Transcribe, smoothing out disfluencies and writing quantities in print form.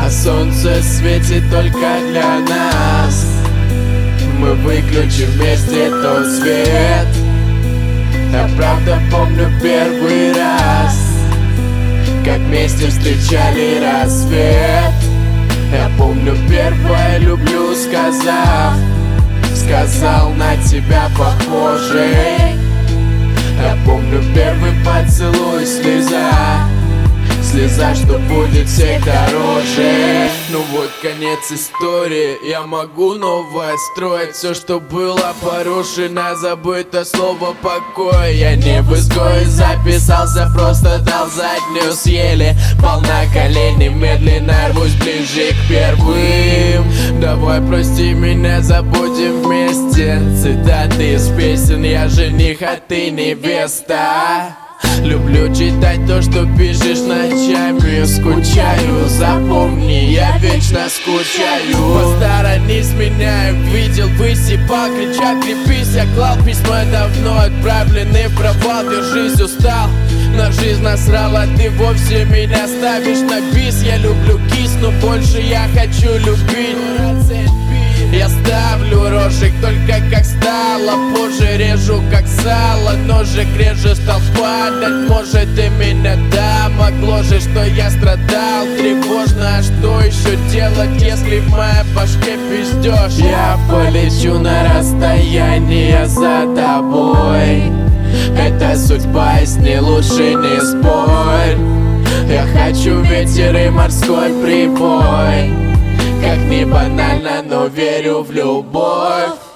А солнце светит только для нас. Мы выключим вместе тот свет. Я правда помню первый раз, как вместе встречали рассвет. Я помню первое люблю, сказал на тебя похожий. Я помню первый поцелуй, слеза, что будет всех дороже. Ну вот конец истории, я могу новое строить. Все, что было порушено, забыто слово покой. Я не в изгой записался, просто дал заднюю съели. Пал на колени, медленно рвусь ближе к первым. Давай прости меня, забудем вместе. Цитаты из песен, я жених, а ты невеста. Люблю читать то, что пишешь ночами. Скучаю, запомни, я вечно скучаю. Посторонись меня, видел выси, покрича, крепись. Я клал письма давно отправлены в провал. Держись, устал, на жизнь насрал, а ты вовсе меня ставишь на бис. Я люблю кис, но больше я хочу любить. Я ставлю рожек только как стало, позже режу как сало. Ножик реже стал падать, может и меня да могло же, что я страдал. Тревожно, а что еще делать, если в моей башке пиздёж? Я полечу на расстояние за тобой. Это судьба, и с ней лучше не спорь. Я хочу ветер и морской прибой. Как ни банально, но верю в любовь.